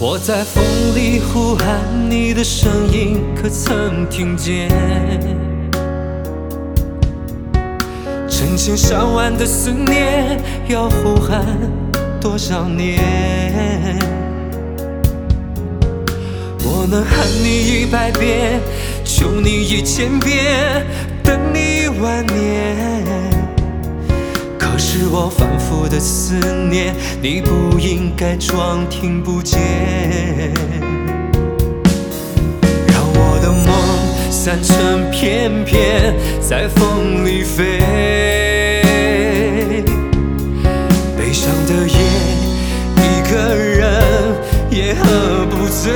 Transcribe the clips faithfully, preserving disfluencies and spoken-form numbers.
我在风里呼喊你的声音，可曾听见？成千上万的思念，要呼喊多少年？我能喊你一百遍，求你一千遍，等你一万年。可是我反复的思念，你不应该装听不见。让我的梦散成片片，在风里飞。悲伤的夜，一个人也喝不醉。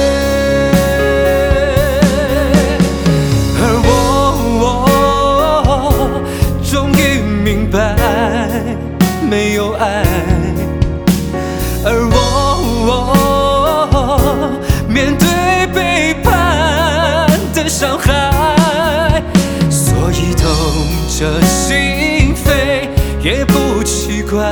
而我，我终于明白，没有爱。而我，我面对背叛的伤害，所以痛着心扉也不奇怪。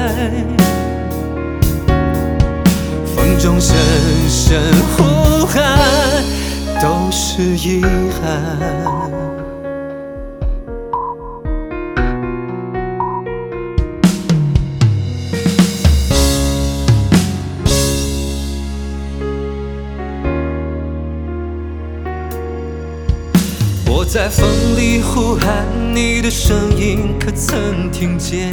风中声声呼喊，都是遗憾。我在风里呼喊你的声音，可曾听见？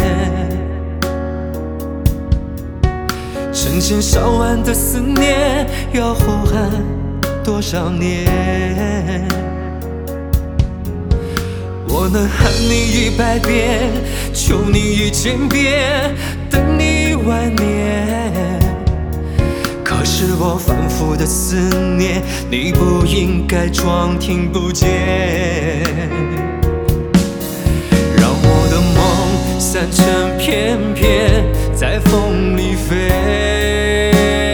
成千上万的思念，要呼喊多少年？我能喊你一百遍，求你一千遍，等你一万年。可是我反复的思念，你不应该装听不见。让我的梦散成片片，在风里飞。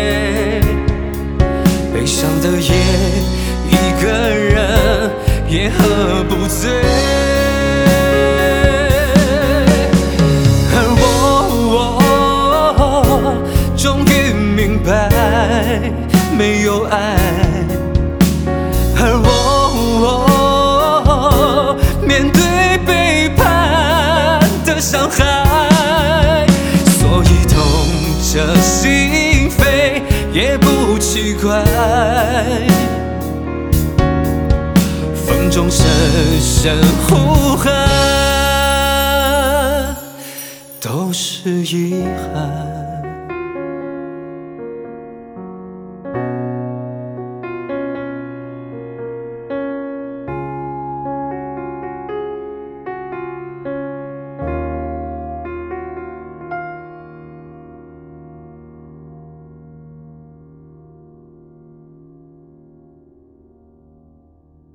悲伤的夜，一个人也喝不醉。而我，我终于明白，没有爱。而我，我面对背叛的伤害，所以痛着心扉也不奇怪。风中声声呼喊，都是遗憾。